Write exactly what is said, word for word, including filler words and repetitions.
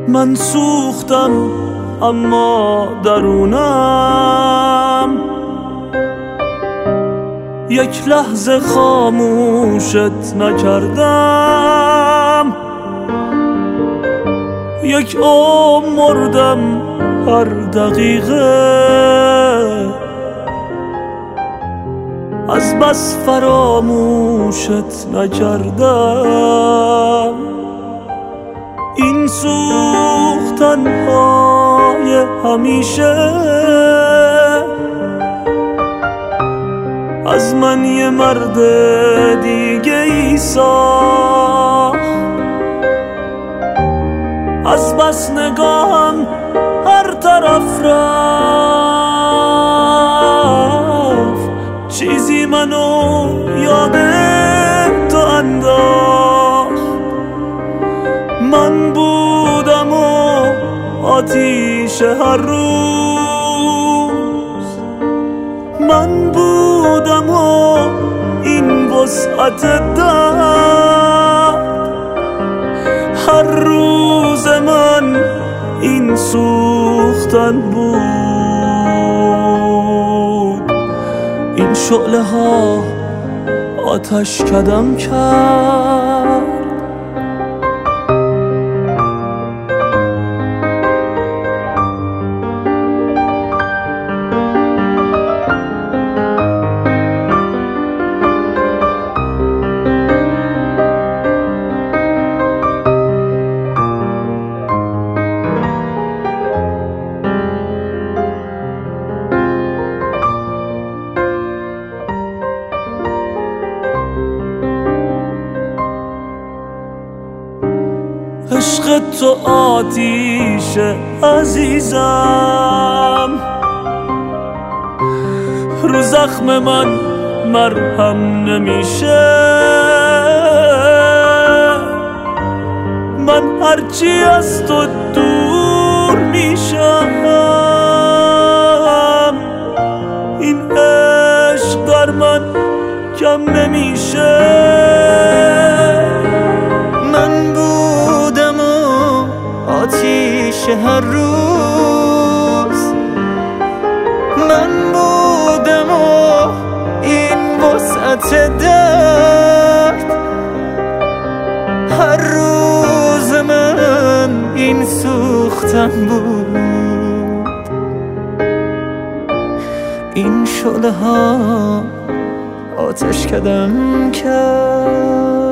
من سوختم اما درونم یک لحظه خاموشت نکردم. یک عمر مردم هر دقیقه از بس فراموشت نکردم. این سوختن های همیشه از من یه مرد دیگه ای ساخت. از بس نگاهم هر طرف رفت چیزی منو یاد تو انداخت. من بودم و آتیش هر روز، من بودم و این وسعت درد. هر روز من این سوختن بود. این شعله ها آتش کدم کرد. عشق تو آتیش عزیزم، رو زخم من مرهم نمیشه. من هرچی از تو دور میشم این عشق در من کم نمیشه. من بودم و آتیش هر روز، من بودم و این وسعت درد. هر روز من این سوختن بود. این شعله ها آتش کدم کرد.